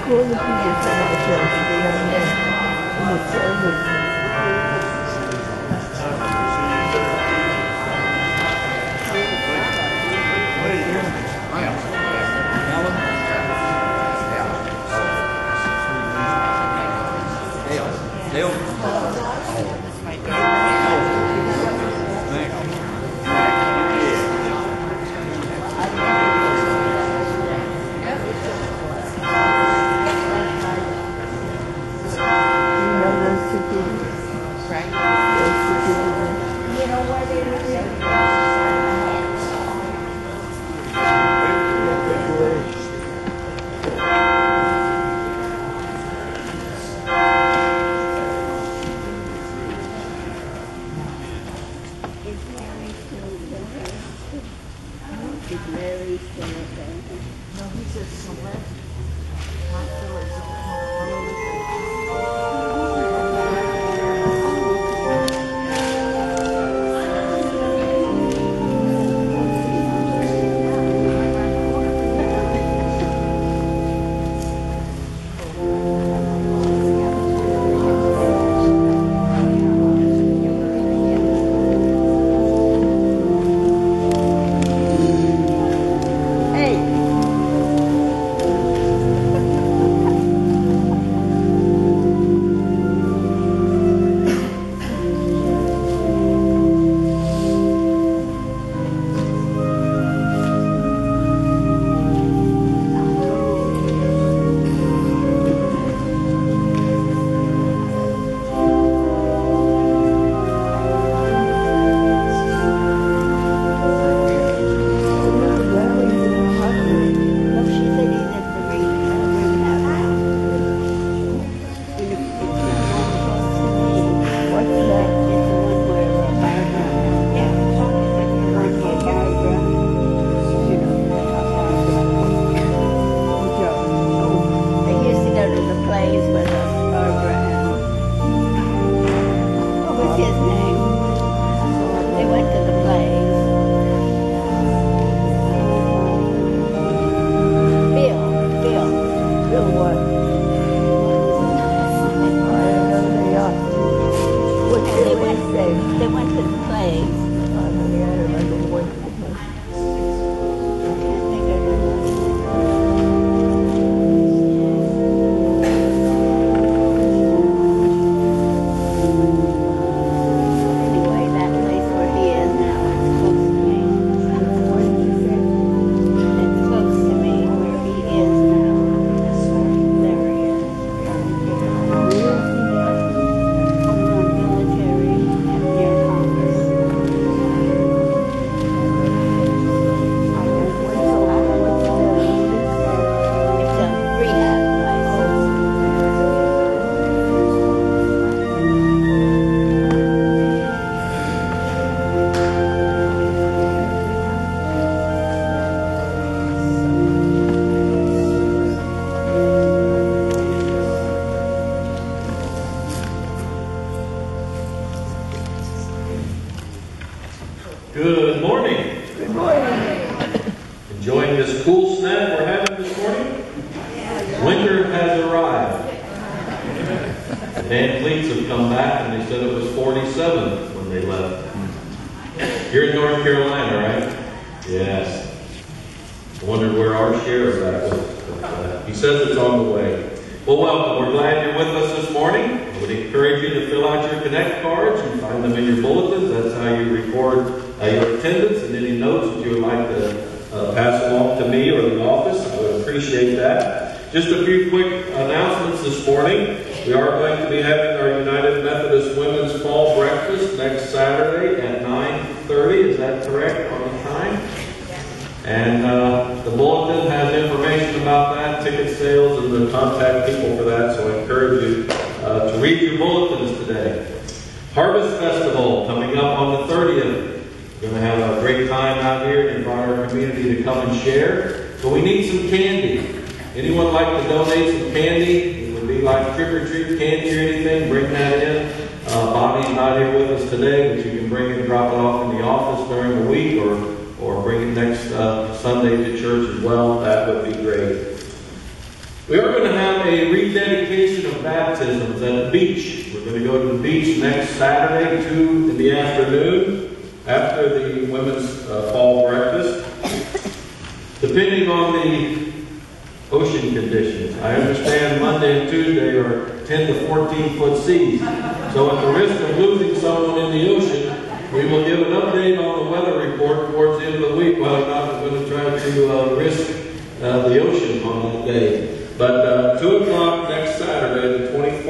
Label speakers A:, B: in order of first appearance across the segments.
A: Good morning.
B: Good morning.
A: Enjoying this cool snap we're having this morning? Winter has arrived. The Dan Fleets have come back and they said it was 47 when they left. You're in North Carolina, right? Yes. I wondered where our share of that was. But, he says it's on the way. Well, welcome. We're glad you're with us this morning. I would encourage you to fill out your Connect cards. You find them in your bulletins. That's how you record your attendance and any notes that you would like to pass along to me or the office. I would appreciate that. Just a few quick announcements this morning. We are going to be having our United Methodist Women's Fall Breakfast next Saturday at 9:30. Is that correct on the time? And the bulletin has information about that, ticket sales, and the contact people for that. So I encourage you to read your bulletins today. Harvest Festival coming up on the 30th. We're going to have a great time out here and invite our community to come and share. But we need some candy. Anyone like to donate some candy? It would be like trick-or-treat candy or anything. Bring that in. Bobby's not here with us today, but you can bring it and drop it off in the office during the week or bring it next Sunday to church as well. That would be great. We are going to have a rededication of baptisms at the beach. We're going to go to the beach next Saturday, 2 in the afternoon, after the women's fall breakfast. Depending on the ocean conditions, I understand Monday and Tuesday are 10 to 14 foot seas. So at the risk of losing someone in the ocean, we will give an update on the weather report towards the end of the week, whether or not we're going to try to risk the ocean on that day. But 2 o'clock next Saturday, the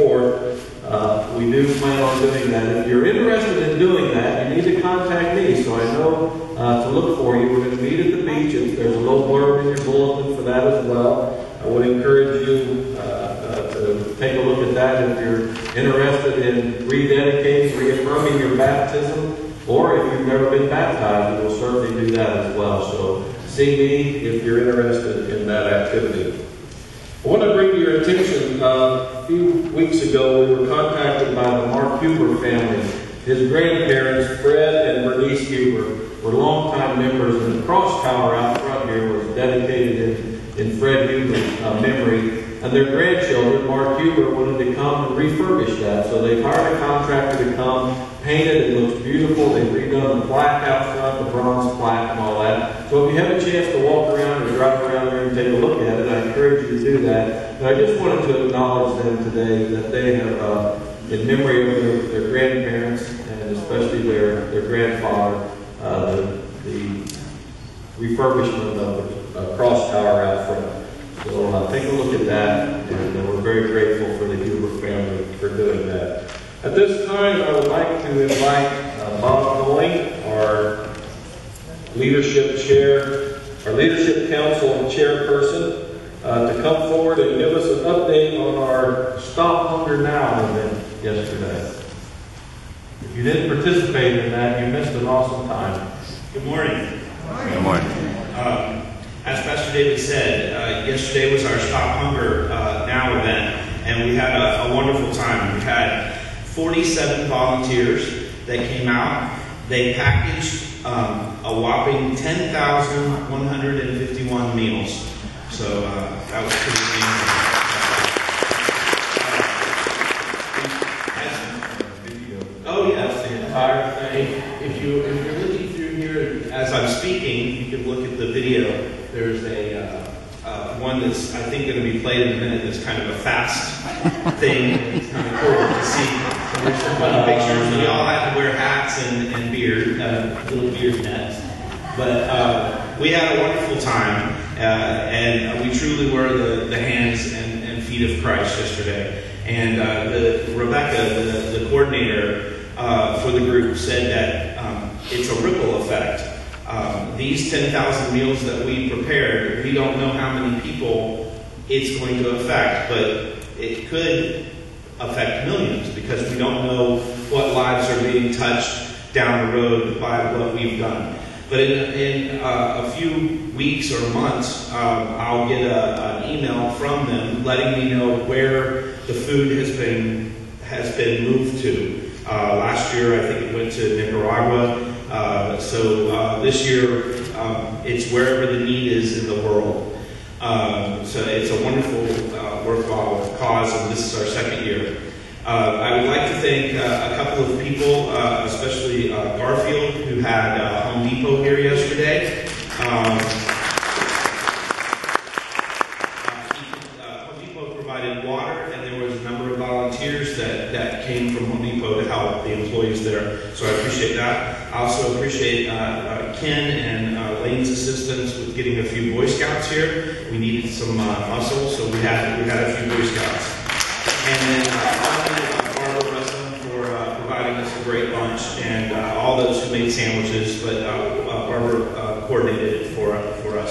A: 24th, we do plan on doing that. If you're interested in doing that, you need to contact me so I know to look for you. We're going to meet at the beach. There's a little blurb in your bulletin for that as well. I would encourage you to take a look at that if you're interested in rededicating, reaffirming your baptism, or if you've never been baptized, we will certainly do that as well. So see me if you're interested in that activity. I want to bring to your attention, a few weeks ago, we were contacted by the Mark Huber family. His grandparents, Fred and Bernice Huber, were longtime members, and the cross tower out front here was dedicated in Fred Huber's memory. And their grandchildren, Mark Huber, wanted to come and refurbish that. So they hired a contractor to come, paint it. It looks beautiful. They've redone the plaque out front, the bronze plaque and all that. So if you have a chance to walk around or drive around there and take a look at it, I encourage you to do that. But I just wanted to acknowledge them today, that they have, in memory of their grandparents, and especially their grandfather, the refurbishment of the cross tower out front. So take a look at that, and we're very grateful for the Huber family for doing that. At this time, I would like to invite Bob Going, our leadership council chairperson, to come forward and give us an update on our Stop Hunger Now event yesterday. If you didn't participate in that, you missed an awesome time.
B: Good morning.
C: Good morning.
B: As Pastor David said, yesterday was our Stop Hunger Now event, and we had a wonderful time. We had 47 volunteers that came out. They packaged a whopping 10,151 meals. So that was pretty amazing. Oh yes, the entire thing. If you're looking through here as I'm speaking, you can look at the video. There's a one that's I think going to be played in a minute. That's kind of a fast thing. It's kind of cool to see. So there's some funny pictures. We all had to wear hats and beard, little beard nets. But we had a wonderful time, and we truly were the hands and feet of Christ yesterday. And Rebecca, the coordinator for the group, said that it's a ripple effect. These 10,000 meals that we prepared, we don't know how many people it's going to affect, but it could affect millions because we don't know what lives are being touched down the road by what we've done. But in a few weeks or months, I'll get an email from them letting me know where the food has been moved to. Last year, I think it went to Nicaragua. So this year, it's wherever the need is in the world. So it's a wonderful, worthwhile cause, and this is our second year. I would like to thank a couple of people, especially Garfield, who had Home Depot here yesterday. Home Depot provided water, and there was a number of volunteers that came from Home Depot to help the employees there. So I appreciate that. I also appreciate Ken and Lane's assistance with getting a few Boy Scouts here. We needed some muscle, so we had a few Boy Scouts. And then Barbara Russell for providing us a great lunch, and all those who made sandwiches, but Barbara coordinated it for us.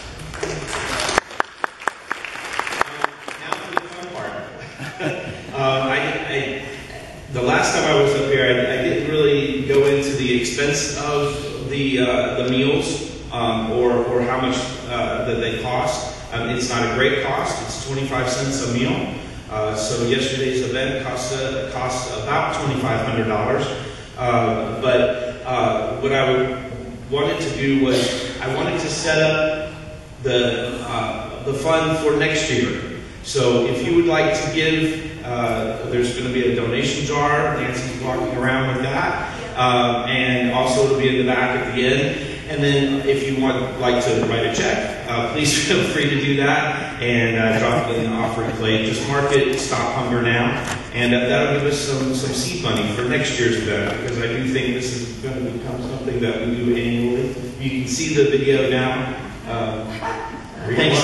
B: Now for the fun part. The last time I was up here, I didn't really go into the expense of the meals or how much that they cost. It's not a great cost. It's 25 cents a meal. So yesterday's event cost about $2,500. But what I wanted to do was I wanted to set up the fund for next year. So if you would like to give, there's going to be a donation jar. Nancy's walking around with that. And also it'll be in the back at the end. And then if you like to write a check, please feel free to do that and drop it in the offering plate. Just mark it, Stop Hunger Now. And that'll give us some seed money for next year's event, because I do think this is going to become something that we do annually. You can see the video now. Thanks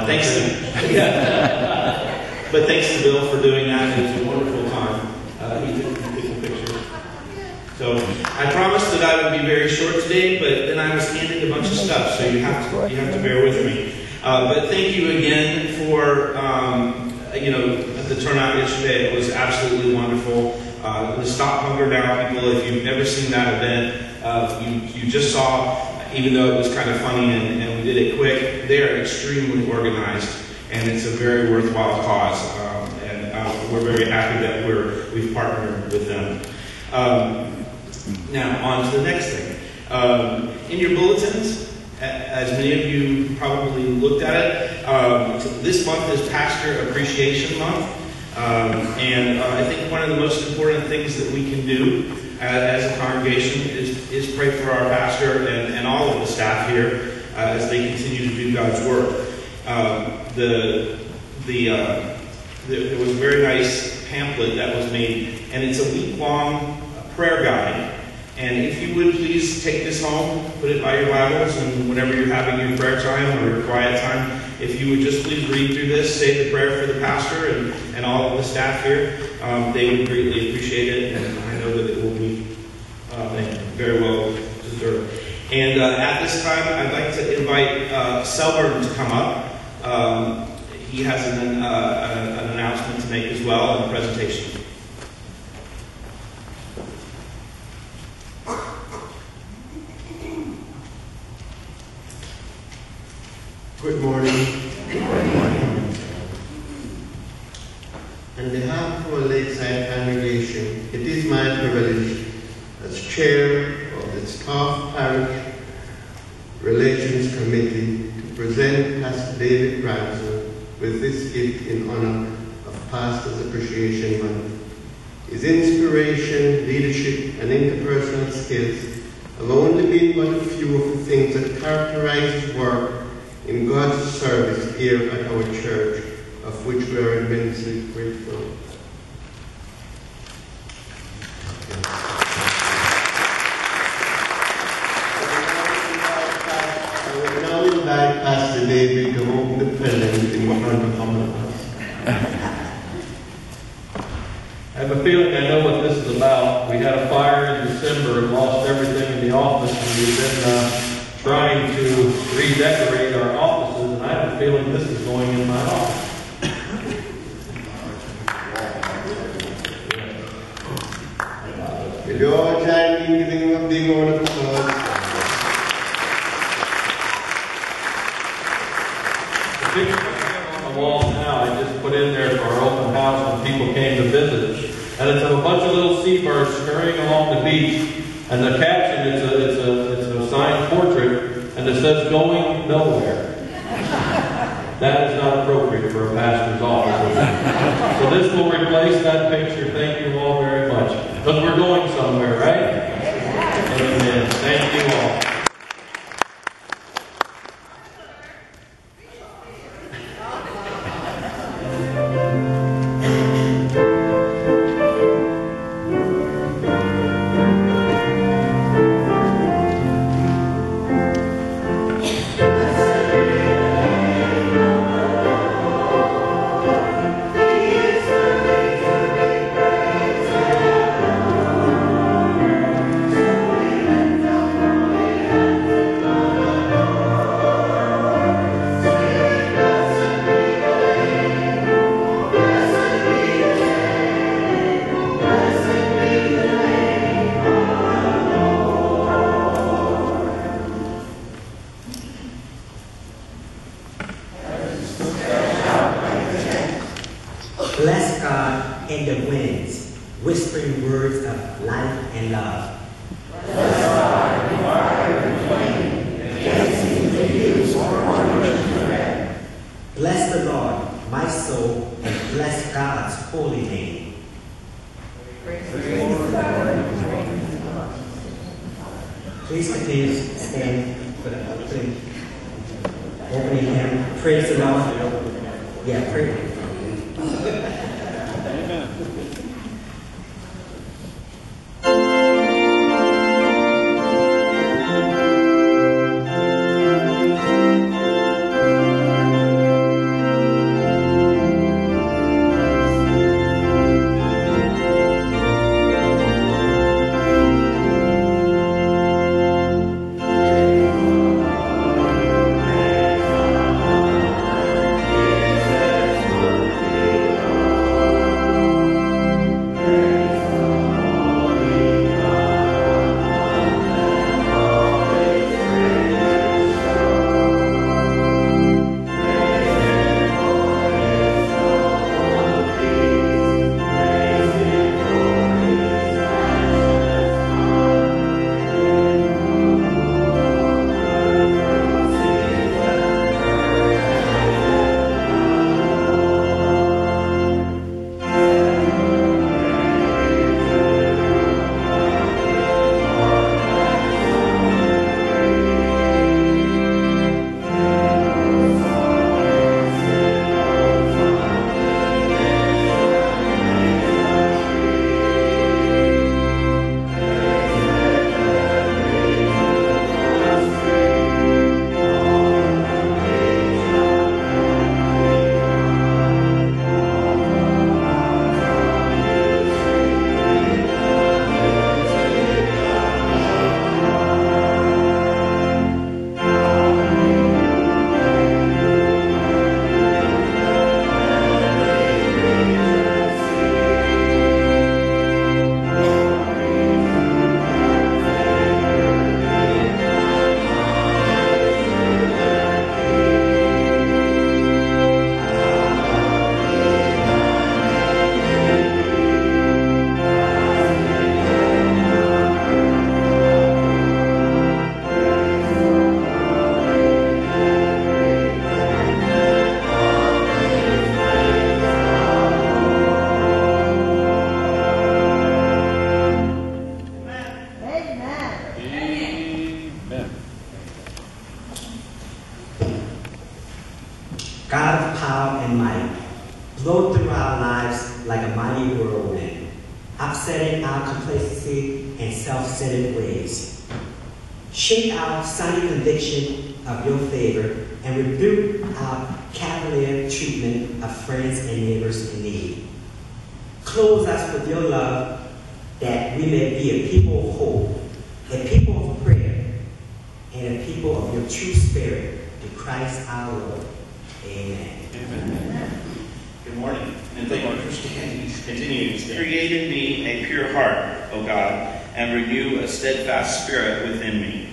B: to Bill for doing that. It was a wonderful time. He took a picture. So I promised that I would be very short today, but then I was handed a bunch of stuff, so you have to bear with me. But thank you again for the turnout yesterday. It was absolutely wonderful. The Stop Hunger Now people, if you've never seen that event, you just saw, even though it was kind of funny and we did it quick, they are extremely organized, and it's a very worthwhile cause. And we're very happy that we've partnered with them. Now, on to the next thing. In your bulletins, as many of you probably looked at it, this month is Pastor Appreciation Month. And I think one of the most important things that we can do as a congregation is pray for our pastor and all of the staff here as they continue to do God's work. There was a very nice pamphlet that was made, and it's a week-long prayer guide. And if you would please take this home, put it by your Bibles, and whenever you're having your prayer time or your quiet time, if you would just please read through this, say the prayer for the pastor and all of the staff here, they would greatly appreciate it, and I know that it will be very well deserved. And at this time, I'd like to invite Selburn to come up. He has an announcement to make as well, and a presentation.
C: Good morning. Good morning. On behalf of our Lakeside congregation, it is my privilege as chair of the Staff Parish Relations Committee to present Pastor David Branson with this gift in honor of Pastor's Appreciation Month. His inspiration, leadership, and interpersonal skills have only been but a few of the things that characterize his work in God's service here at our church, of which we are immensely grateful. I will now invite Pastor David to open the present in front of all of us.
A: I have a feeling I know what this is about. We had a fire in December and lost everything in the office, and we've been trying to redecorate our offices, and I have a feeling this is going in my office.
C: Will you all join me in giving him a big round of applause?
A: The picture on the wall now, I just put in there for our open house when people came to visit us. And it's of a bunch of little seabirds scurrying along the beach. And the caption, it's a signed portrait, and it says, "Going nowhere." That is not appropriate for a pastor's office. So this will replace that picture. Thank you all very much. Because we're going somewhere, right? Amen. Thank you all.
D: Bless God in the winds, whispering words of life and love. Bless God in fire and flame, and dancing to use for wondrous bread. Bless the Lord, my soul, and bless God's holy name. Please continue to stand for the opening hymn. Praise the Lord. Yeah, praise. God of power and might, blow through our lives like a mighty whirlwind, upsetting our complacency and self-centered ways. Shake our sunny conviction of your favor and rebuke our cavalier treatment of friends and neighbors in need. Clothe us with your love that we may be a people of hope, a people of prayer, and a people of your true spirit, through Christ our Lord. Amen.
E: Amen. Good morning, and thank you for standing. Continues. Create in me a pure heart, O God, and renew a steadfast spirit within me.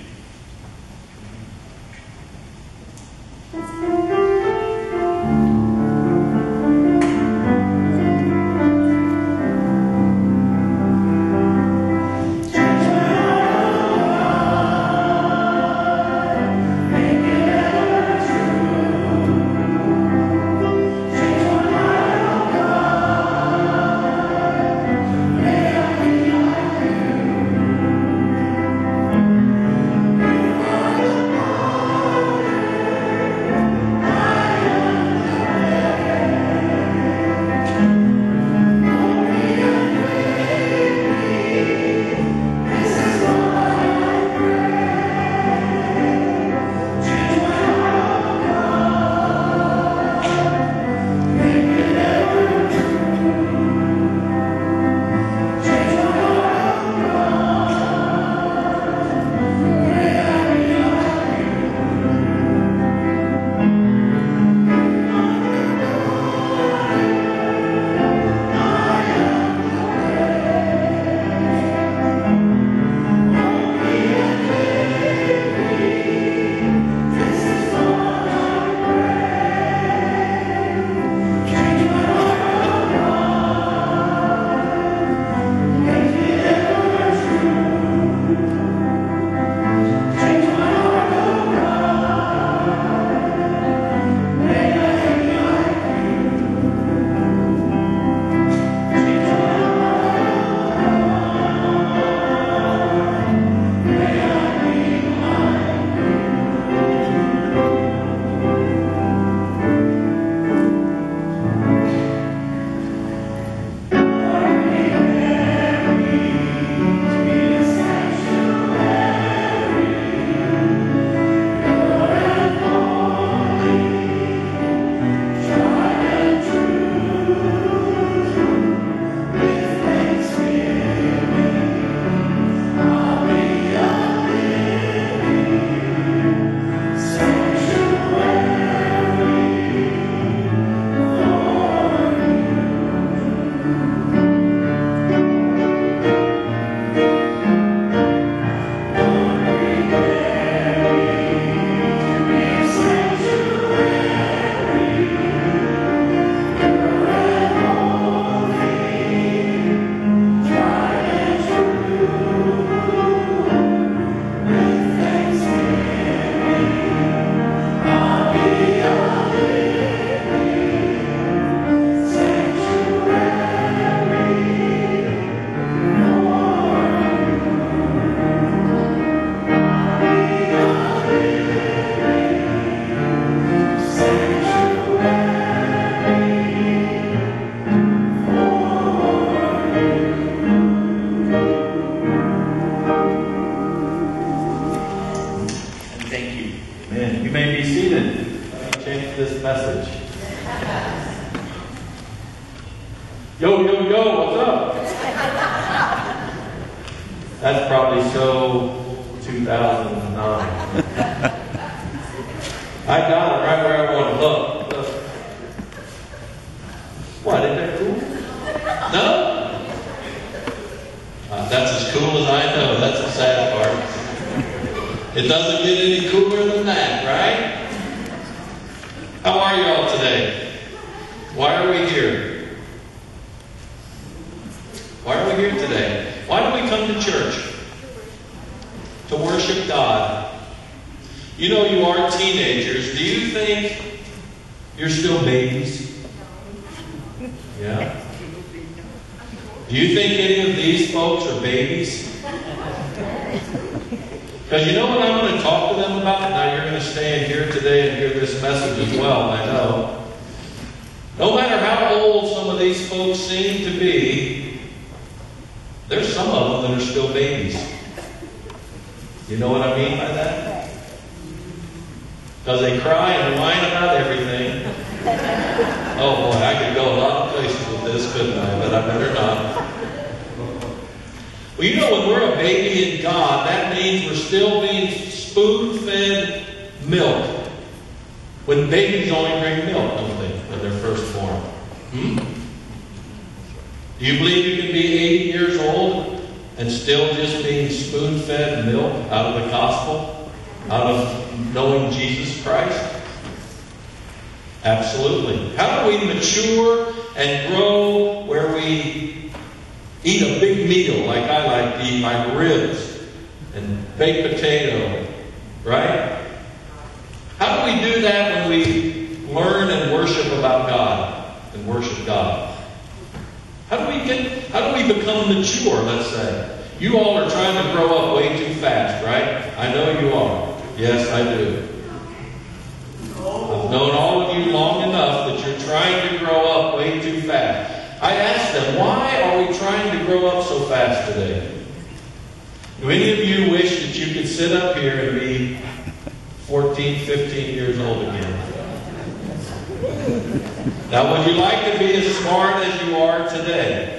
A: change this message. Yo, yo, yo, what's up? That's probably so 2009. I got it right where I want to look. What, isn't that cool? No? That's as cool as I know. That's the sad part. It doesn't get any cooler than that, right? How are you all today? Why are we here? Why are we here today? Why do we come to church? To worship God. You know you are teenagers. Do you think you're still babies? Yeah? Do you think any of these folks are babies? Because you know what I'm going to talk to them about? Now you're going to stay in here today and hear this message as well, I know. No matter how old some of these folks seem to be, there's some of them that are still babies. You know what I mean by that? Because they cry and whine about everything. Oh boy, I could go a lot of places with this, couldn't I? But I better not. Well, you know, when we're a baby in God, that means we're still being spoon-fed milk. When babies only drink milk, don't they, when they're first born? Do you believe you can be 80 years old and still just being spoon-fed milk out of the gospel? Out of knowing Jesus Christ? Absolutely. How do we mature and grow where we eat a big meal like I like to eat, like ribs and baked potato, right? How do we do that when we learn and worship about God and worship God? How do we become mature, let's say? You all are trying to grow up way too fast, right? I know you are. Yes, I do. I've known all of you long enough that you're trying to grow up way too fast. I asked them, why are we trying to grow up so fast today? Do any of you wish that you could sit up here and be 14, 15 years old again? Now, would you like to be as smart as you are today?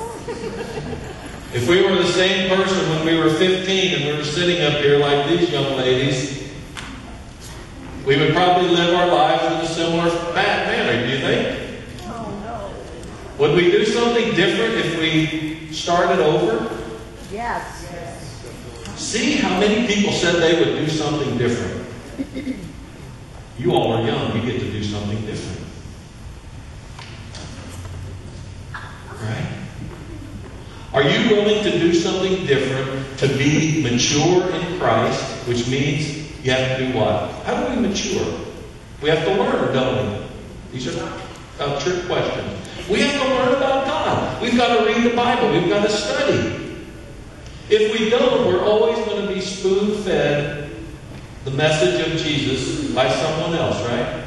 A: If we were the same person when we were 15 and we were sitting up here like these young ladies, we would probably live our lives in a similar manner, do you think? Would we do something different if we started over?
F: Yes.
A: See how many people said they would do something different. You all are young. You get to do something different. Right? Are you willing to do something different to be mature in Christ, which means you have to do what? How do we mature? We have to learn, don't we? These are not trick questions. We have to learn about God. We've got to read the Bible. We've got to study. If we don't, we're always going to be spoon-fed the message of Jesus by someone else, right?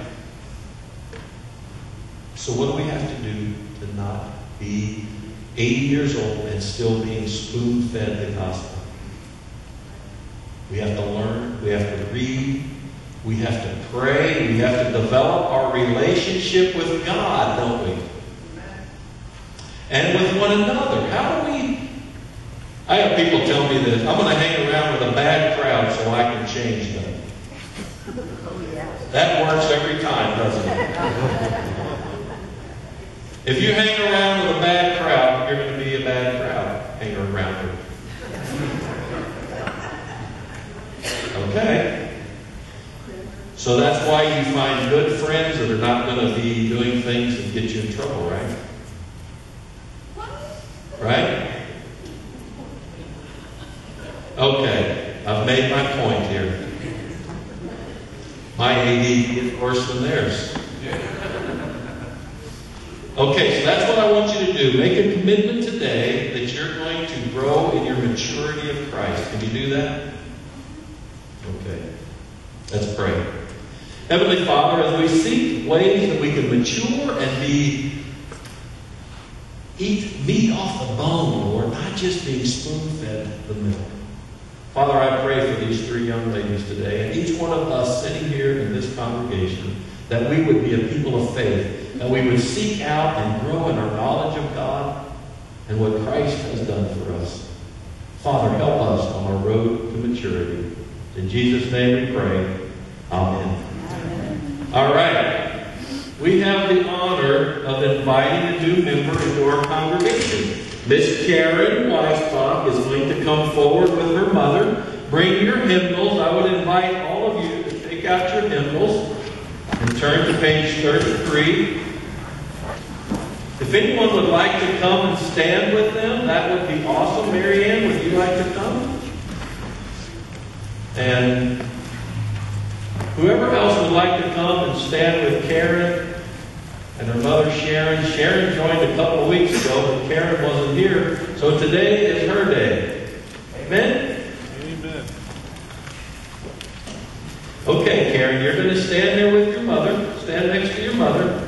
A: So what do we have to do to not be 80 years old and still being spoon-fed the gospel? We have to learn. We have to read. We have to pray. We have to develop our relationship with God, don't we? And with one another. How do we... I have people tell me that I'm going to hang around with a bad crowd so I can change them. That works every time, doesn't it? If you hang around with a bad crowd, you're going to be a bad crowd. Hang around with. Okay? So that's why you find good friends that are not going to be doing things that get you in trouble, right? Right? Okay, I've made my point here. My AD is worse than theirs. Okay, so that's what I want you to do. Make a commitment today that you're going to grow in your maturity of Christ. Can you do that? Okay. Let's pray. Heavenly Father, as we seek ways that we can mature and eat meat off the bone, Lord, not just being spoon-fed the milk. Father, I pray for these three young ladies today, and each one of us sitting here in this congregation, that we would be a people of faith, that we would seek out and grow in our knowledge of God and what Christ has done for us. Father, help us on our road to maturity. In Jesus' name we pray. Amen. All right. We have the honor of inviting a new member into our congregation. Miss Karen Weisbach is going to come forward with her mother. Bring your hymnals. I would invite all of you to take out your hymnals and turn to page 33. If anyone would like to come and stand with them, that would be awesome. Mary Ann, would you like to come? And whoever else would like to come and stand with Karen and her mother Sharon. Sharon joined a couple of weeks ago, but Karen wasn't here. So today is her day. Amen?
F: Amen.
A: Okay, Karen, you're going to stand there with your mother. Stand next to your mother.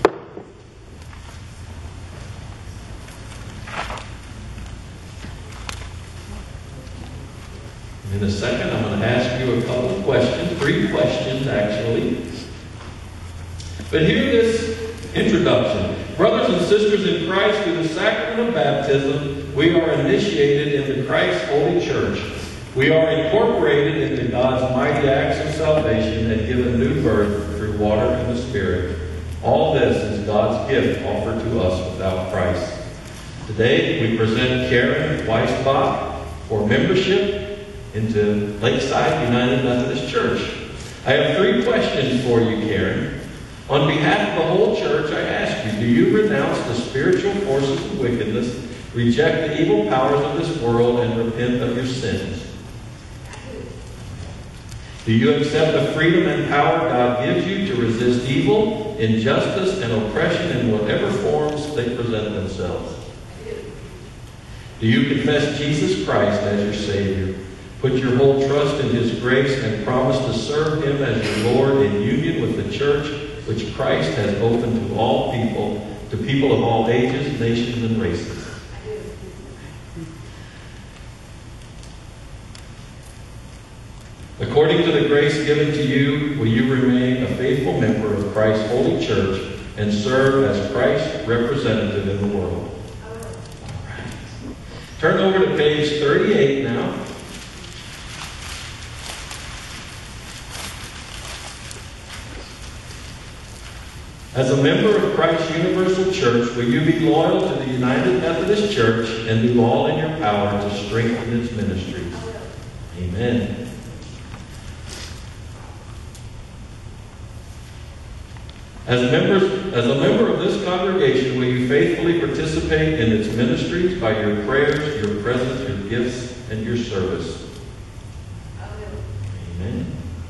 A: In a second, I'm going to ask you a couple of questions. 3 questions, actually. But hear this introduction. Brothers and sisters in Christ, through the sacrament of baptism, we are initiated into Christ's holy church. We are incorporated into God's mighty acts of salvation and given new birth through water and the Spirit. All this is God's gift offered to us without price. Today, we present Karen Weisbach for membership into Lakeside United Methodist Church. I have 3 questions for you, Karen. On behalf of the whole church, I ask you, do you renounce the spiritual forces of wickedness, reject the evil powers of this world, and repent of your sins? Do you accept the freedom and power God gives you to resist evil, injustice, and oppression in whatever forms they present themselves? Do you confess Jesus Christ as your Savior? Put your whole trust in His grace and promise to serve Him as your Lord in union with the church which Christ has opened to all people, to people of all ages, nations, and races. According to the grace given to you, will you remain a faithful member of Christ's holy church and serve as Christ's representative in the world? All right. Turn over to page 38 now. As a member of Christ's Universal Church, will you be loyal to the United Methodist Church and do all in your power to strengthen its ministries? Amen. As a member of this congregation, will you faithfully participate in its ministries by your prayers, your presence, your gifts, and your service? Amen.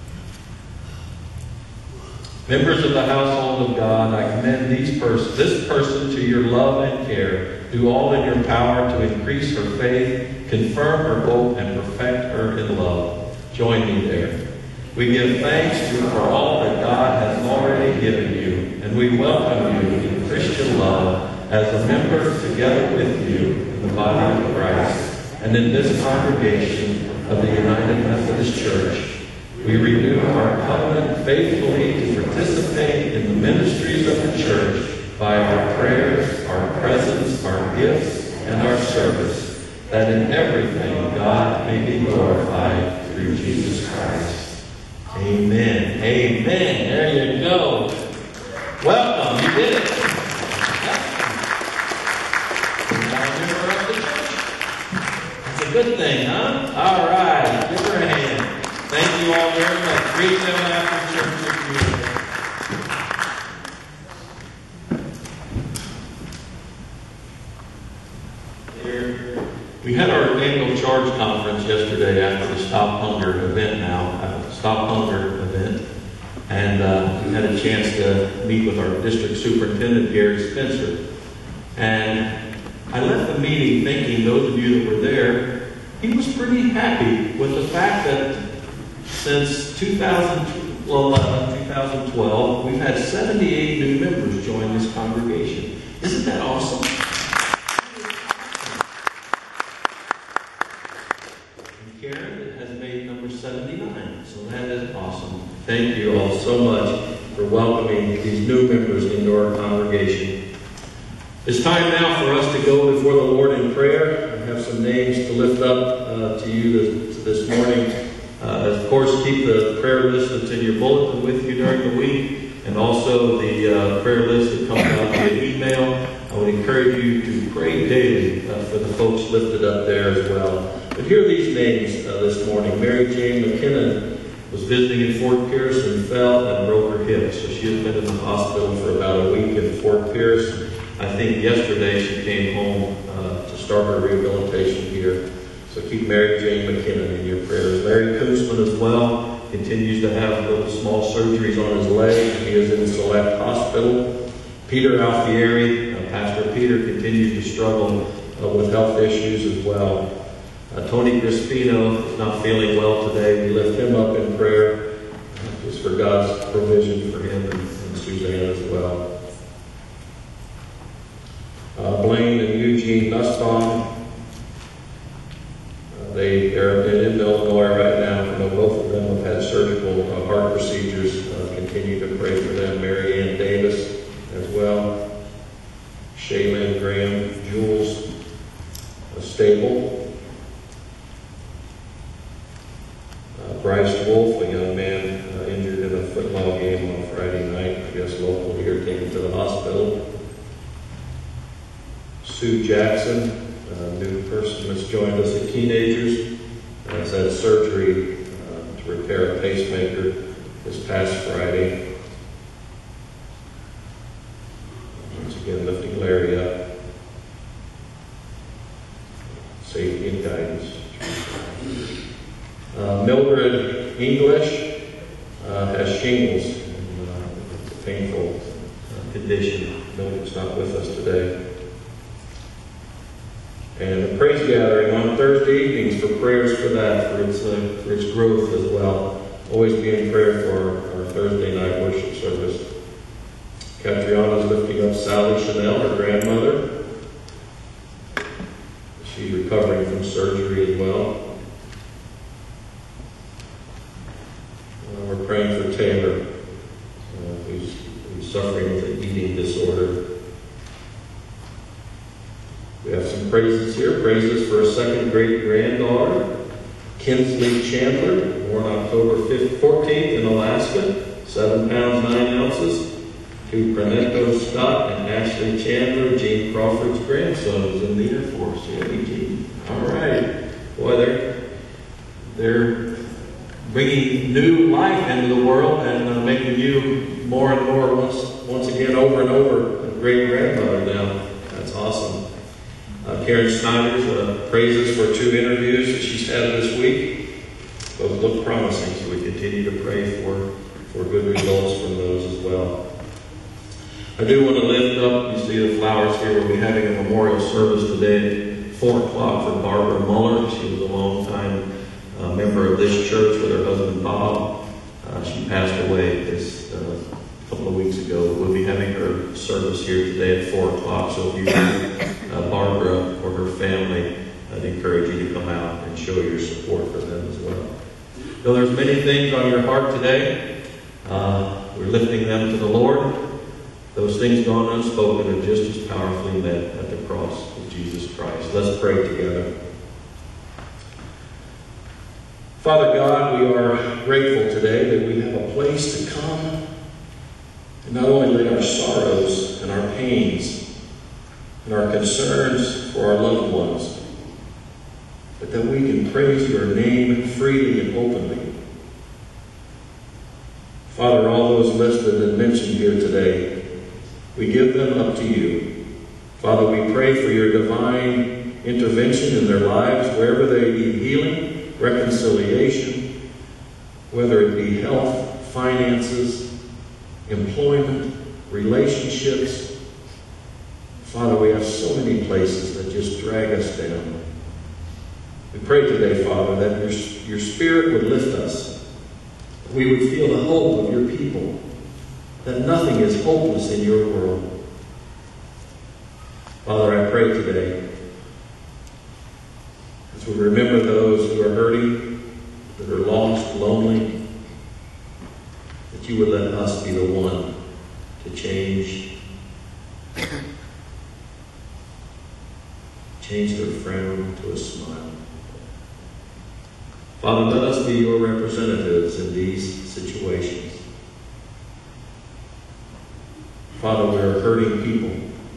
A: Members of the household of God, I commend this person to your love and care. Do all in your power to increase her faith, confirm her hope, and perfect her in love. Join me there. We give thanks for all that God has already given you, and we welcome you in Christian love as a member together with you in the body of Christ and in this congregation of the United Methodist Church. We renew our covenant faithfully to participate in the ministries of the church by our prayers, our presence, our gifts, and our service, that in everything God may be glorified through Jesus Christ. Amen. Amen. There you go. Welcome. You did it. You're now a member of the church. That's a good thing, huh? All right. Give her a hand. Thank you all very much. Greet them after church if you We had our annual charge conference yesterday after the Stop Hunger event and we had a chance to meet with our district superintendent, Gary Spencer. And I left the meeting thinking, those of you that were there, he was pretty happy with the fact that since 2012, we've had 78 new members join this congregation. Isn't that awesome? And Karen has made number 79, so that is awesome. Thank you all so much. for welcoming these new members into our congregation. It's time now for us to go before the Lord in prayer. I have some names to lift up to you this morning. Of course, keep the prayer list that's in your bulletin with you during the week, and also the prayer list that comes out via email. I would encourage you to pray daily for the folks lifted up there as well. But here are these names this morning. Mary Jane McKinnon was visiting in Fort Pierce and fell and broke her hip. So she has been in the hospital for about a week in Fort Pierce. I think yesterday she came home to start her rehabilitation here. So keep Mary Jane McKinnon in your prayers. Larry Koosman as well continues to have little small surgeries on his leg. He is in Select Hospital. Peter Alfieri, Pastor Peter, continues to struggle with health issues as well. Tony Crispino is not feeling well today. We lift him up in prayer just for God's provision for him and Suzanne as well. Blaine and Eugene Nussbaum. They're in Illinois right now. I know both of them have had surgical heart procedures. Continue to pray for them. Mary Ann Davis as well. Shaylin Graham, Jules Stable. Bryce Wolf, a young man injured in a football game on Friday night, I guess local here, taken to the hospital. Sue Jackson, a new person that's joined us at Teenagers, has had surgery to repair a pacemaker this past Friday. Once again, lifting Larry up. Safety and guidance. Mildred English has shingles. It's a painful condition. Mildred's not with us today. And the praise gathering on Thursday evenings for prayers for that, for its growth as well. Always be in prayer for our Thursday night worship service. Catriana's lifting up Sally Chanel, her grandmother. She's recovering from surgery as well. We're praying for Taylor, who's suffering with an eating disorder. We have some praises here. Praises for a second great granddaughter, Kinsley Chandler, born October 14th in Alaska, 7 pounds 9 ounces. To Pranetto Scott and Ashley Chandler, Gene Crawford's grandson, who's in the Air Force. Yeah, Gene. All right. Boy, they're bringing new life into the world and making you more and more, once again, over and over, a great grandmother now. That's awesome. Karen Snyder's praises for 2 interviews that she's had this week. Both look promising, so we continue to pray for good results from those as well. I do want to lift up, you see the flowers here. We'll be having a memorial service today at 4 o'clock for Barbara Muller. She was a long-time member of this church with her husband Bob. She passed away this couple of weeks ago. We'll be having her service here today at 4 o'clock. So if you know Barbara or her family, I'd encourage you to come out and show your support for them as well. So there's many things on your heart today. We're lifting them to the Lord. Those things gone unspoken are just as powerfully met at the cross of Jesus Christ. Let's pray together. Father God, we are grateful today that we have a place to come and not only lay our sorrows and our pains and our concerns for our loved ones, but that we can praise your name freely and openly. Father, all those listed and mentioned here today, we give them up to you. Father, we pray for your divine intervention in their lives, wherever they need healing, reconciliation, whether it be health, finances, employment, relationships. Father, we have so many places that just drag us down. We pray today, Father, that your Spirit would lift us. We would feel the hope of your people, that nothing is hopeless in your world. Father, I pray today, as we remember those who are hurting, that are lost, lonely, that you would let us be the one to change their frown to a smile. Father, let us be your representatives in these situations. Father, we're hurting people.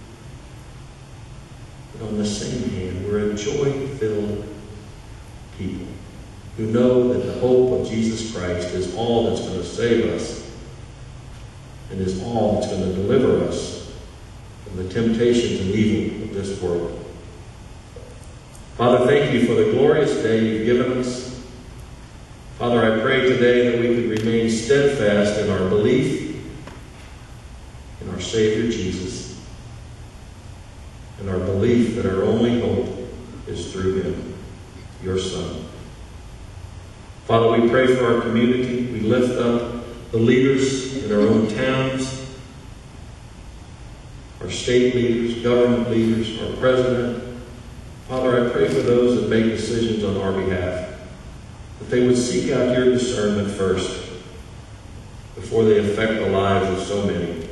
A: But on the same hand, we're a joy-filled people who know that the hope of Jesus Christ is all that's going to save us and is all that's going to deliver us from the temptations and evil of this world. Father, thank you for the glorious day you've given us. Father, I pray today that we could remain steadfast in our belief in our Savior Jesus, and our belief that our only hope is through him, your Son. Father, we pray for our community. We lift up the leaders in our own towns, our state leaders, government leaders, our president. Father, I pray for those that make decisions on our behalf, that they would seek out your discernment first before they affect the lives of so many.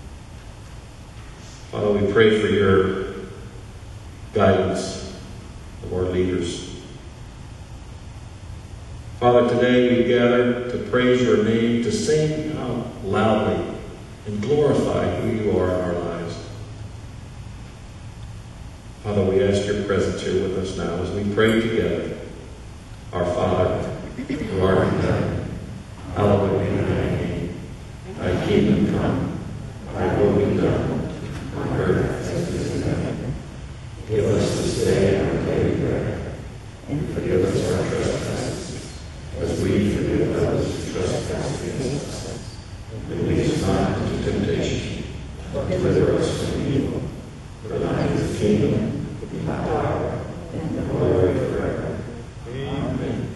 A: Father, we pray for your guidance of our leaders. Father, today we gather to praise your name, to sing out loudly and glorify who you are in our lives. Father, we ask your presence here with us now as we pray together. Our Father, who art in heaven, hallowed be thy name. Thy kingdom come, thy will be done, on earth as it is in heaven. Give us this day our daily bread, and forgive us our trespasses, as we forgive those who trespass against us. And lead us not into temptation, but deliver us from evil. For thine is the kingdom, the power, and the glory forever. Amen.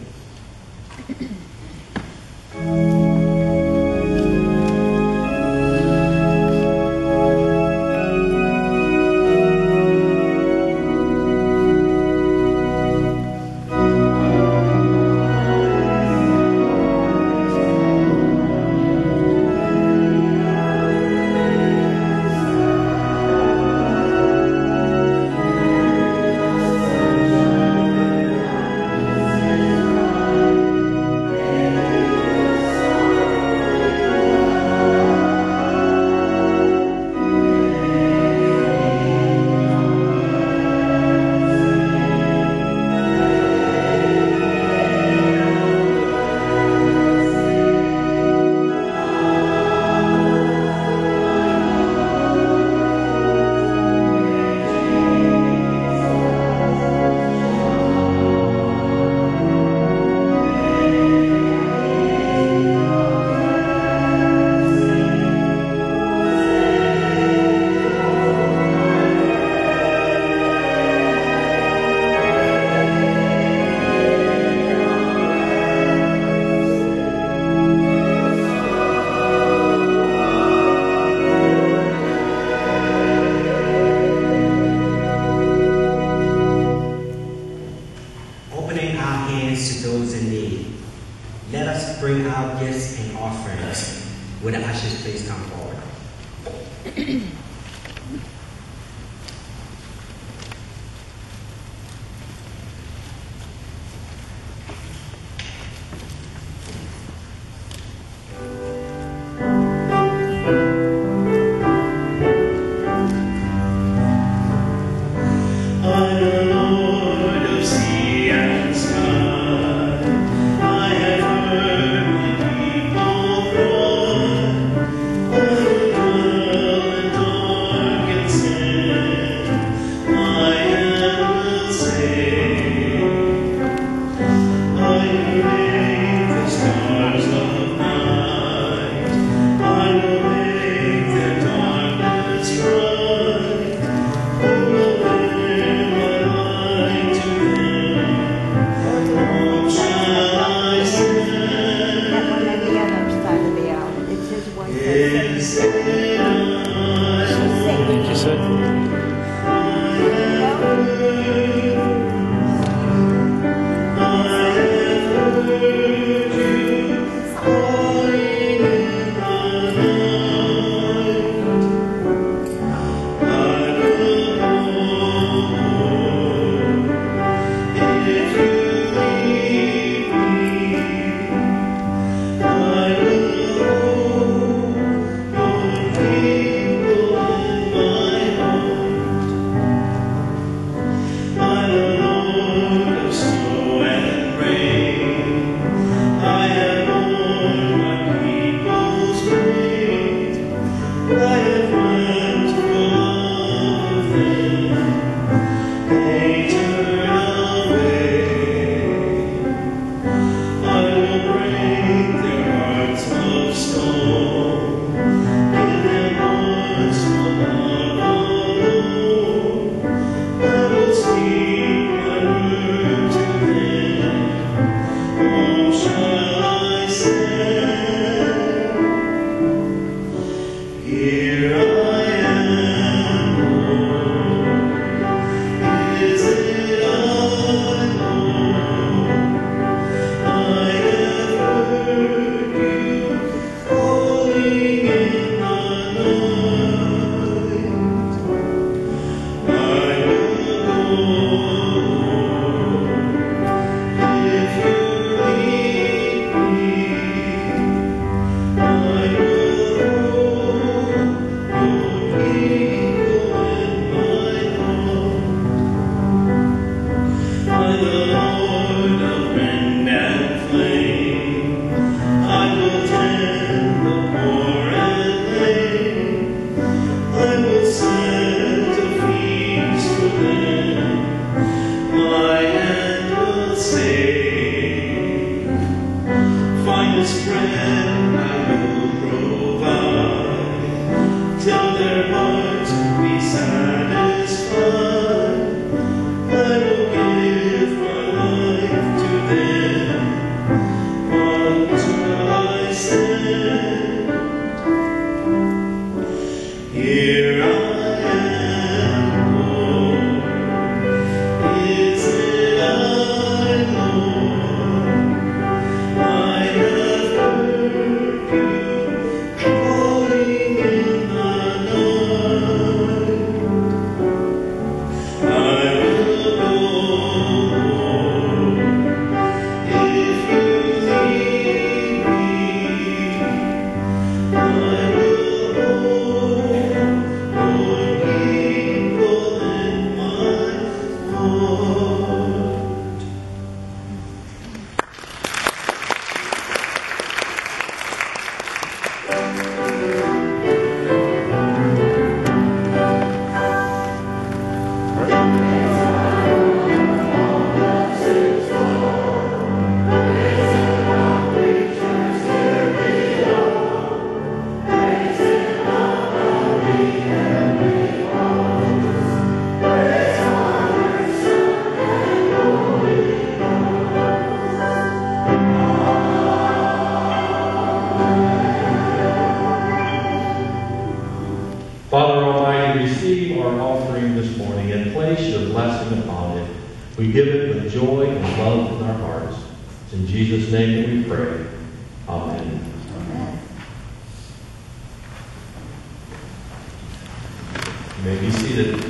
F: Calling in
A: Father Almighty, receive our offering this morning and place your blessing upon it. We give it with joy and love in our hearts. It's in Jesus' name that we pray. Amen.
F: Amen.
A: You may be seated.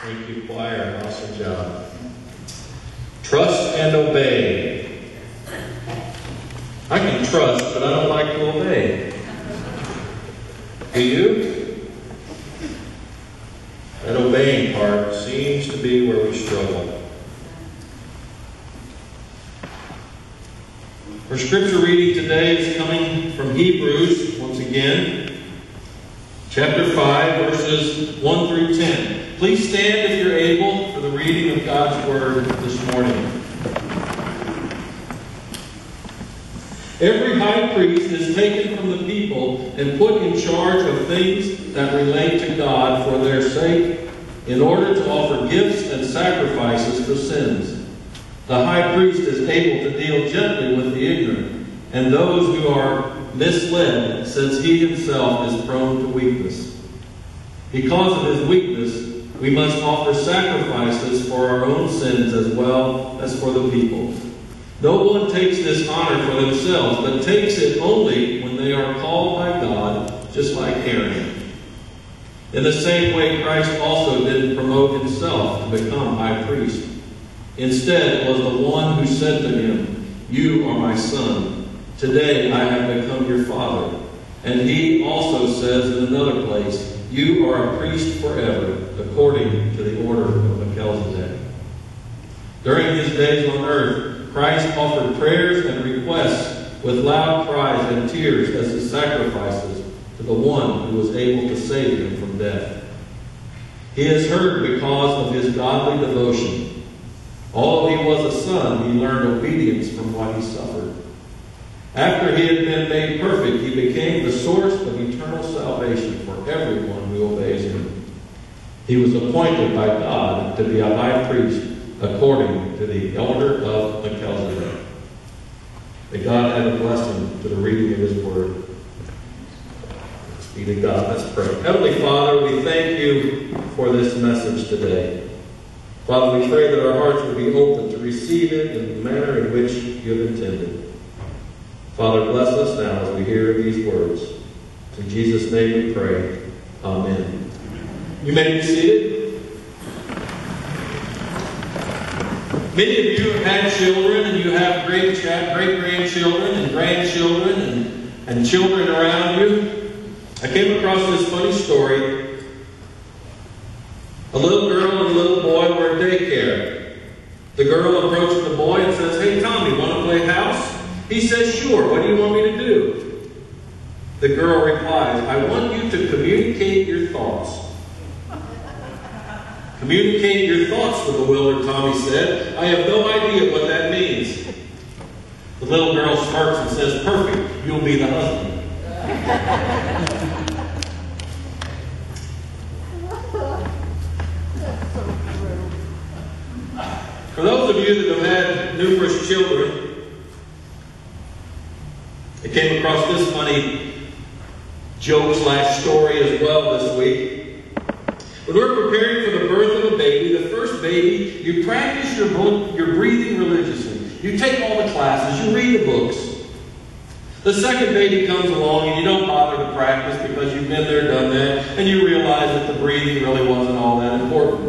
A: Thank you, choir. Awesome job. Trust and obey. I can trust, but I don't like to obey. Do you? That obeying part seems to be where we struggle. Our scripture reading today is coming from Hebrews, once again, chapter 5, verses 1 through 10. Please stand if you're able for the reading of God's Word this morning. Every high priest is taken from the people and put in charge of things that relate to God for their sake, in order to offer gifts and sacrifices for sins. The high priest is able to deal gently with the ignorant and those who are misled, since he himself is prone to weakness. Because of his weakness, we must offer sacrifices for our own sins as well as for the people. No one takes this honor for themselves, but takes it only when they are called by God, just like Aaron. In the same way, Christ also didn't promote himself to become high priest. Instead, it was the one who said to him, "You are my son. Today I have become your father." And he also says in another place, "You are a priest forever, according to the order of Melchizedek." During his days on earth, Christ offered prayers and requests with loud cries and tears as his sacrifices to the one who was able to save him from death. He is heard because of his godly devotion. Although he was a son, he learned obedience from what he suffered. After he had been made perfect, he became the source of eternal salvation for everyone who obeys him. He was appointed by God to be a high priest according to the order of Melchizedek. May God add a blessing to the reading of his word. Let's be to God. Let's pray. Heavenly Father, we thank you for this message today. Father, we pray that our hearts will be open to receive it in the manner in which you have intended. Father, bless us now as we hear these words. In Jesus' name we pray. Amen. You may be seated. Many of you have had children, and you have great-grandchildren and grandchildren and children around you. I came across this funny story. A little girl and a little boy were at daycare. The girl approaches the boy and says, "Hey, Tommy, want to play house?" He says, "Sure. What do you want me to do?" The girl replies, "I want you to communicate your thoughts." "Communicate your thoughts," the bewildered Tommy said. "I have no idea what that means." The little girl smirks and says, "Perfect. You'll be the husband." For those of you that have had numerous children, I came across this funny joke/story as well this week. When we're preparing for the birth of a baby, the first baby, you practice your breathing religiously. You take all the classes, you read the books. The second baby comes along and you don't bother to practice because you've been there, done that, and you realize that the breathing really wasn't all that important.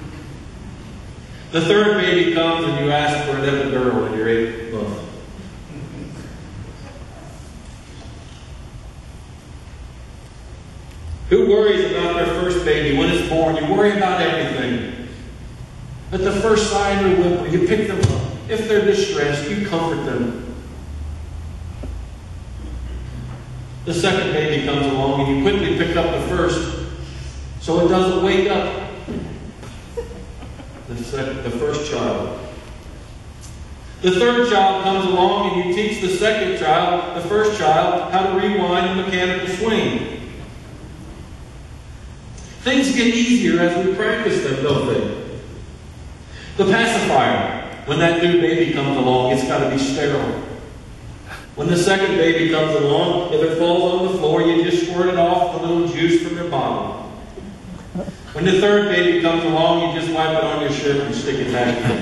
A: The third baby comes and you ask for an epidural in your 8th month. Who worries about their first baby when it's born? You worry about everything. At the first sign or whimper, you pick them up. If they're distressed, you comfort them. The second baby comes along and you quickly pick up the first so it doesn't wake up the first child. The third child comes along and you teach the second child, the first child, how to rewind a mechanical swing. Things get easier as we practice them, don't they? The pacifier, when that new baby comes along, it's got to be sterile. When the second baby comes along, if it falls on the floor, you just squirt it off the little juice from your bottle. When the third baby comes along, you just wipe it on your shirt and stick it back in.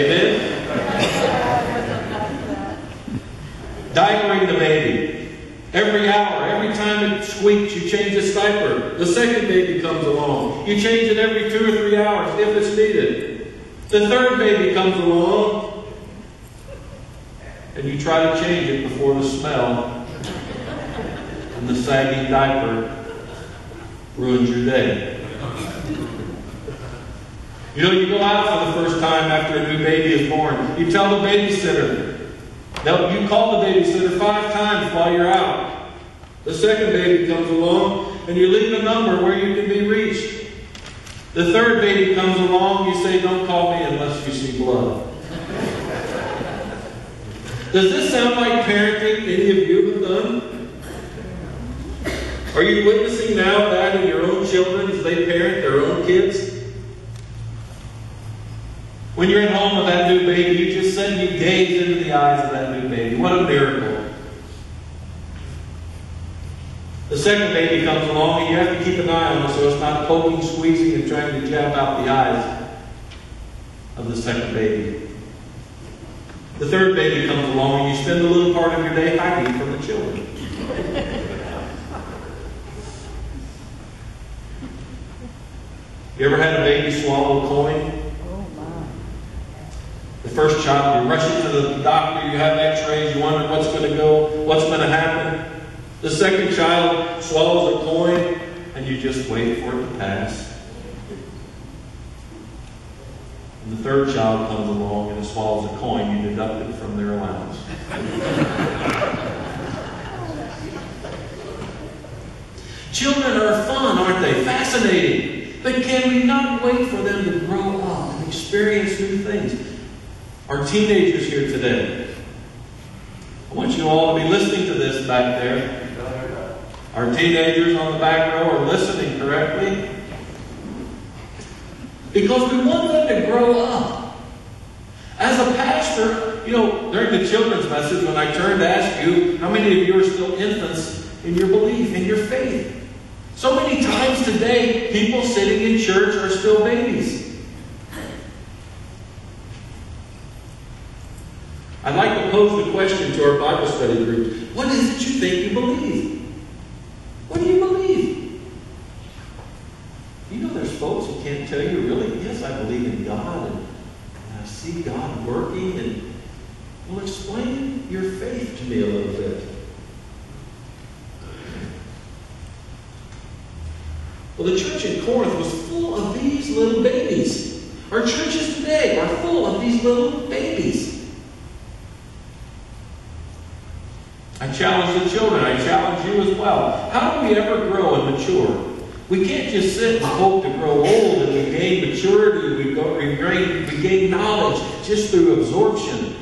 A: Amen? Diapering the baby. Every hour, every time it squeaks, you change its diaper. The second baby comes along. You change it every 2 or 3 hours if it's needed. The third baby comes along, and you try to change it before the smell and the saggy diaper ruins your day. You know, you go out for the first time after a new baby is born. You tell the babysitter. You call the babysitter 5 times while you're out. The second baby comes along, and you leave a number where you can be reached. The third baby comes along, you say, don't call me unless you see blood. Does this sound like parenting any of you have done? Are you witnessing now that in your own children as they parent their own kids? When you're at home with that new baby, you just sit and you gaze into the eyes of that new baby. What a miracle. The second baby comes along and you have to keep an eye on it so it's not poking, squeezing, and trying to jab out the eyes of the second baby. The third baby comes along and you spend a little part of your day hiding from the children. You ever had a baby swallow a coin? The first child, you rush into the doctor, you have x-rays, you wonder what's going to go, what's going to happen. The second child swallows a coin, and you just wait for it to pass. And the third child comes along and swallows a coin, you deduct it from their allowance. Children are fun, aren't they? Fascinating. But can we not wait for them to grow up and experience new things? Our teenagers here today, I want you all to be listening to this back there. Our teenagers on the back row are listening correctly. Because we want them to grow up. As a pastor, you know, during the children's message, when I turned to ask you, how many of you are still infants in your belief, in your faith? So many times today, people sitting in church are still babies. I'd like to pose the question to our Bible study group. What is it you think you believe? What do you believe? You know there's folks who can't tell you really, yes, I believe in God, and I see God working, and well, explain your faith to me a little bit. Well, the church in Corinth was full of these little babies. Our churches today are full of these little babies. I challenge the children. I challenge you as well. How do we ever grow and mature? We can't just sit and hope to grow old and we gain maturity, we gain knowledge just through absorption.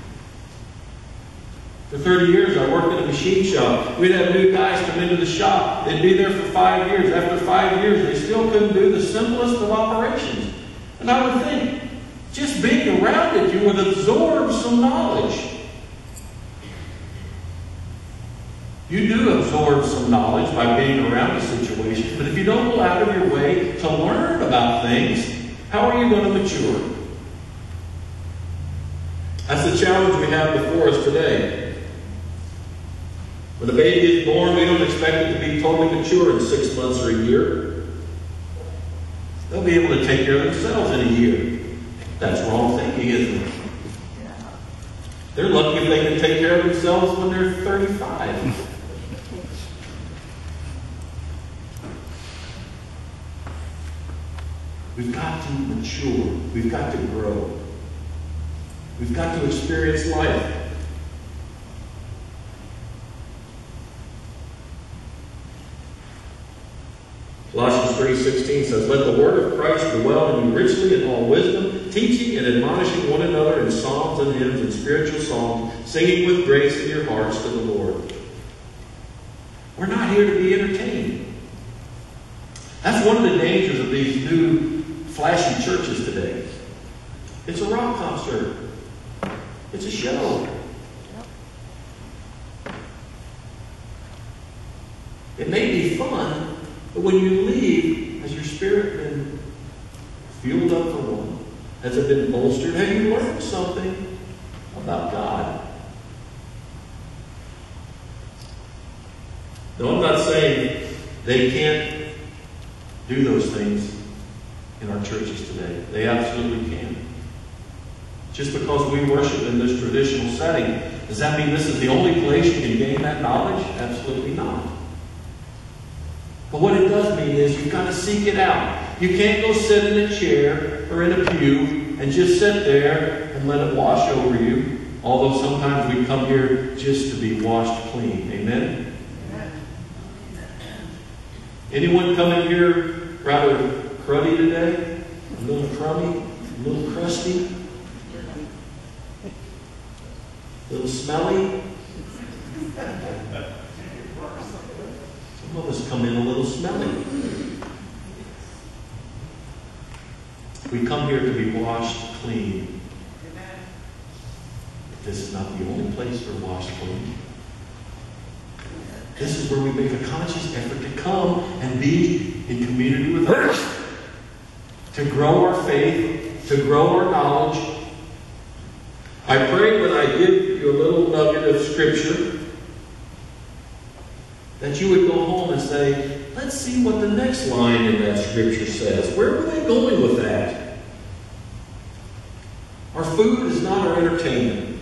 A: For 30 years, I worked in a machine shop. We'd have new guys come into the shop. They'd be there for 5 years. After 5 years, they still couldn't do the simplest of operations. And I would think, just being around it, you would absorb some knowledge. You do absorb some knowledge by being around a situation, but if you don't go out of your way to learn about things, how are you going to mature? That's the challenge we have before us today. When a baby is born, we don't expect it to be totally mature in 6 months or a year. They'll be able to take care of themselves in a year. That's wrong thinking, isn't it? They're lucky if they can take care of themselves when they're 35. We've got to mature. We've got to grow. We've got to experience life. Colossians 3:16 says, "Let the word of Christ dwell in you richly in all wisdom, teaching and admonishing one another in psalms and hymns and spiritual songs, singing with grace in your hearts to the Lord." We're not here to be entertained. That's one of the dangers of these new flashy churches today. It's a rock concert. It's a show. It may be fun, but when you leave, has your spirit been fueled up for one? Has it been bolstered? Have you learned something about God? Now, I'm not saying they can't do those things in our churches today. They absolutely can. Just because we worship in this traditional setting, does that mean this is the only place you can gain that knowledge? Absolutely not. But what it does mean is you've got to seek it out. You can't go sit in a chair or in a pew and just sit there and let it wash over you. Although sometimes we come here just to be washed clean. Amen? Anyone come in here rather cruddy today? A little crummy? A little crusty? A little smelly? Some of us come in a little smelly. We come here to be washed clean. But this is not the only place we're washed clean. This is where we make a conscious effort to come and be in community with others. To grow our faith, to grow our knowledge. I pray when I give you a little nugget of Scripture that you would go home and say, let's see what the next line in that Scripture says. Where were they going with that? Our food is not our entertainment.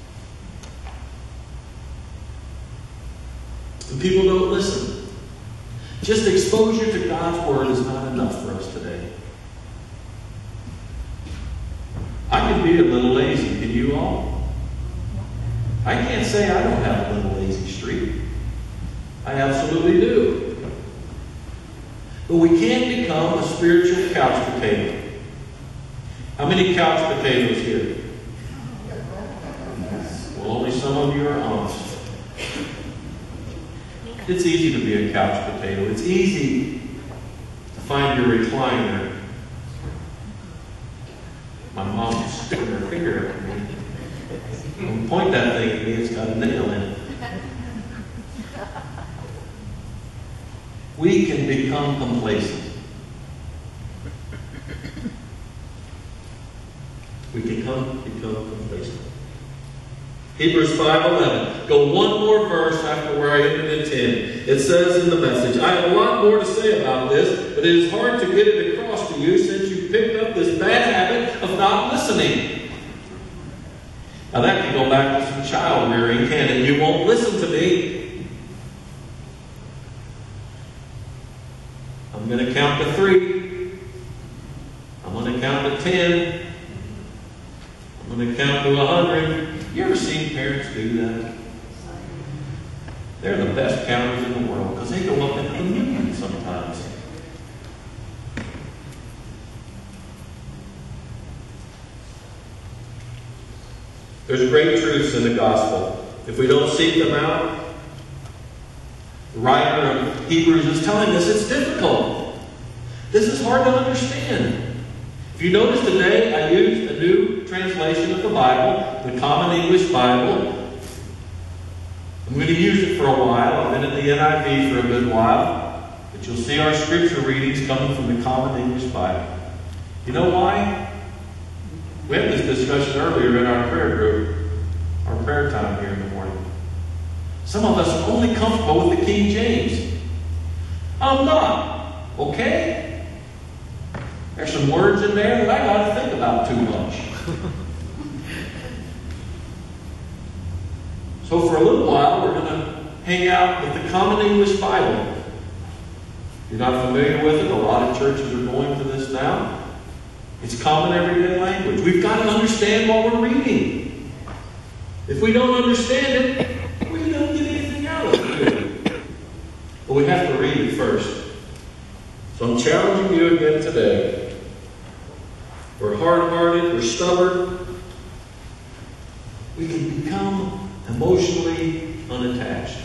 A: And people don't listen. Just exposure to God's Word is not enough for us today. I can be a little lazy. Can you all? I can't say I don't have a little lazy streak. I absolutely do. But we can't become a spiritual couch potato. How many couch potatoes here? Well, only some of you are honest. It's easy to be a couch potato. It's easy to find your recliner. My mom's sticking her finger at me. When you point that thing at me, it's got a nail in it. We can become complacent. We can become complacent. Hebrews 5:11. Go one more verse after where I ended in 10. It says in the Message, I have a lot more to say about this, but it is hard to get it across to you since you picked up this bad habit of not listening. Now that can go back to some child rearing, can it? You won't listen to me. I'm going to count to 3. I'm going to count to 10. I'm going to count to 100. You ever seen parents do that? They're the best counters in the world because they go up in communion sometimes. There's great truths in the gospel. If we don't seek them out, the writer of Hebrews is telling us it's difficult. This is hard to understand. If you notice today, I used a new translation of the Bible, the Common English Bible. I'm going to use it for a while. I've been in the NIV for a good while. But you'll see our scripture readings coming from the Common English Bible. You know why? We had this discussion earlier in our prayer group, our prayer time here in the morning. Some of us are only comfortable with the King James. I'm not. Okay? There's some words in there that I got to think about too much. So for a little while, we're going to hang out with the Common English Bible. If you're not familiar with it, a lot of churches are going to this now. It's common everyday language. We've got to understand what we're reading. If we don't understand it, we don't get anything out of it. But we have to read it first. So I'm challenging you again today. We're hard-hearted, we're stubborn. We can become emotionally unattached.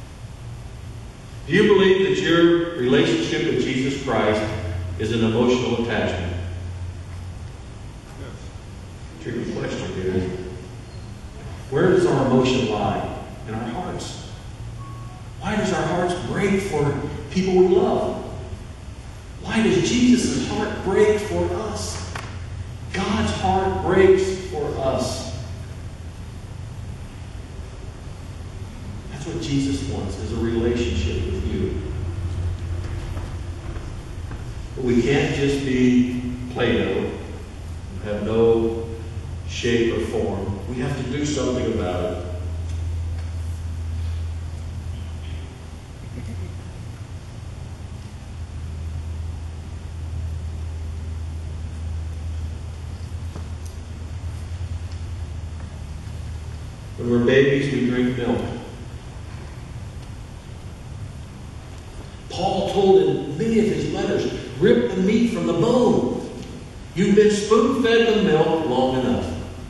A: Do you believe that your relationship with Jesus Christ is an emotional attachment? Tricky question here, isn't it? Where does our emotion lie? In our hearts. Why does our hearts break for people we love? Why does Jesus' heart break for us? God's heart breaks for us. That's what Jesus wants, is a relationship We can't just be Play-Doh, have no shape or form. We have to do something about it. When we're babies, we drink milk. Paul told in many of his letters, rip the meat from the bone. You've been spoon-fed the milk long enough.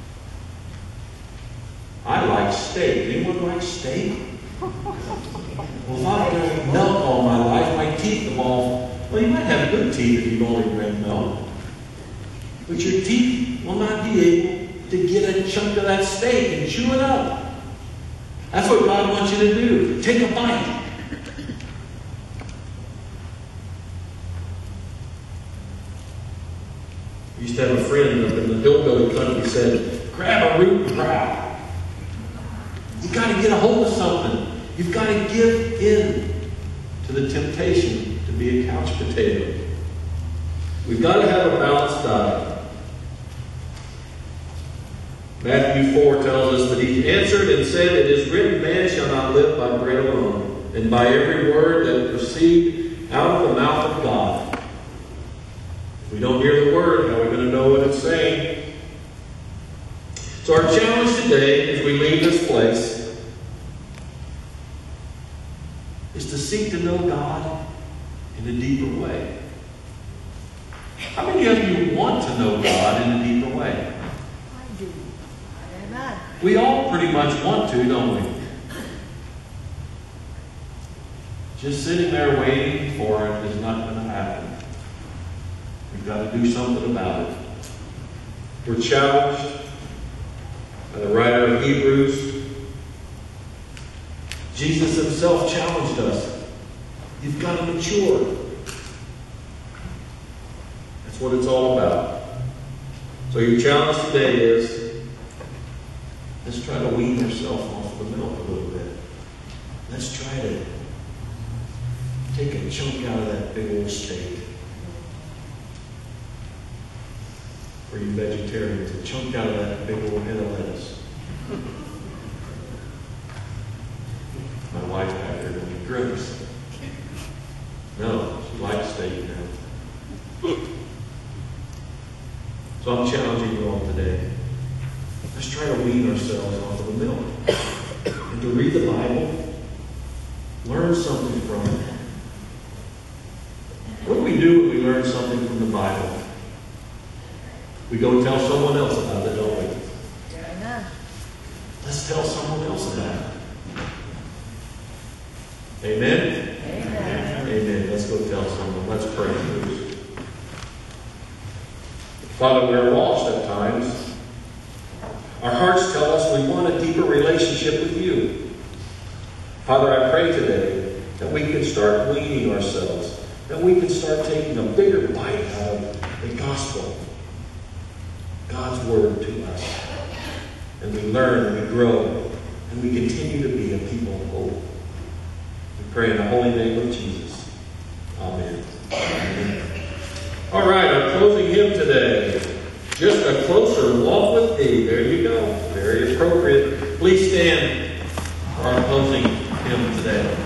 A: I like steak. Anyone like steak? Well, if I've drank milk all my life, my teeth have all... Well, you might have good teeth if you've only drank milk. But your teeth will not be able to get a chunk of that steak and chew it up. That's what God wants you to do. Take a bite. I used to have a friend up in the hillbilly country said, grab a root and growl. You've got to get a hold of something. You've got to give in to the temptation to be a couch potato. We've got to have a balanced diet. Matthew 4 tells us that he answered and said, it is written, man shall not live by bread alone, and by every word that proceeds out of the mouth of God. If we don't hear the word, how are we going to know what it's saying? So our challenge today, as we leave this place, is to seek to know God in a deeper way. How many of you want to know God in a deeper way? We all pretty much want to, don't we? Just sitting there waiting for it is not going to happen. We've got to do something about it. We're challenged by the writer of Hebrews. Jesus himself challenged us. You've got to mature. That's what it's all about. So your challenge today is, let's try to wean ourselves off the milk a little bit. Let's try to take a chunk out of that big old steak. For you vegetarians, a chunk out of that big old head of lettuce. My wife back there going, gross. No, she likes steak now. So I'm challenging you all today. Let's try to wean ourselves off of the milk. And to read the Bible, learn something from it. What do we do when we learn something from the Bible? We go tell someone else about it, don't we? Let's tell someone else about it. Amen? Amen. Amen. Let's go tell someone. Let's pray, please. Father, we're lost at times. Our hearts tell us we want a deeper relationship with you. Father, I pray today that we can start weaning ourselves, that we can start taking a bigger bite out of the gospel, God's word to us. And we learn and we grow and we continue to be a people of hope. We pray in the holy name of Jesus. Amen. Amen. All right, our closing hymn today. Just a closer walk with thee. There you go. Very appropriate. Please stand for our closing hymn today.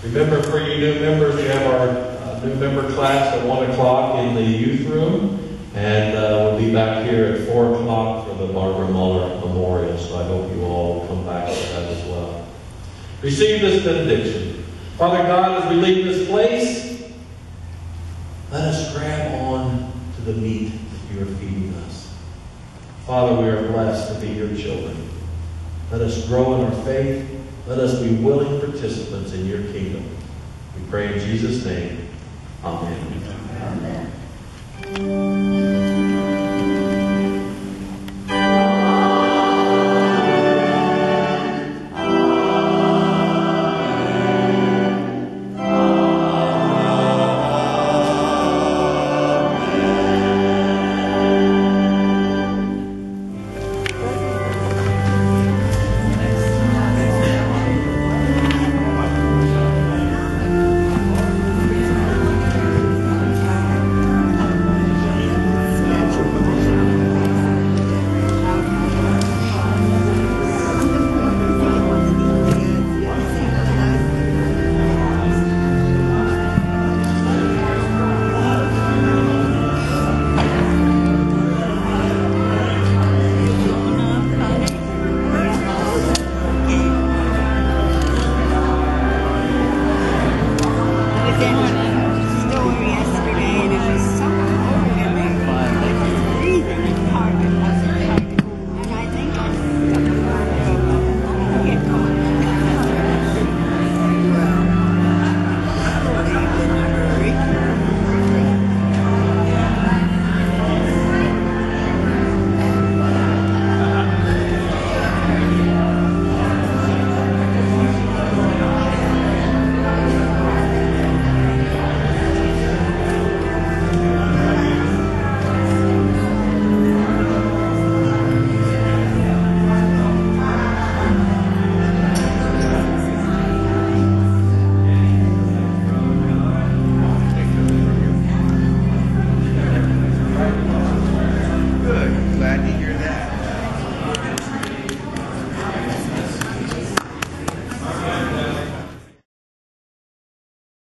A: Remember, for you new members, we have our new member class at 1 o'clock in the youth room. And we'll be back here at 4 o'clock for the Barbara Muller Memorial. So I hope you all come back for that as well. Receive this benediction. Father God, as we leave this place, let us grab on to the meat that you are feeding us. Father, we are blessed to be your children. Let us grow in our faith. Let us be willing participants in your kingdom. We pray in Jesus' name. Amen.
F: Amen.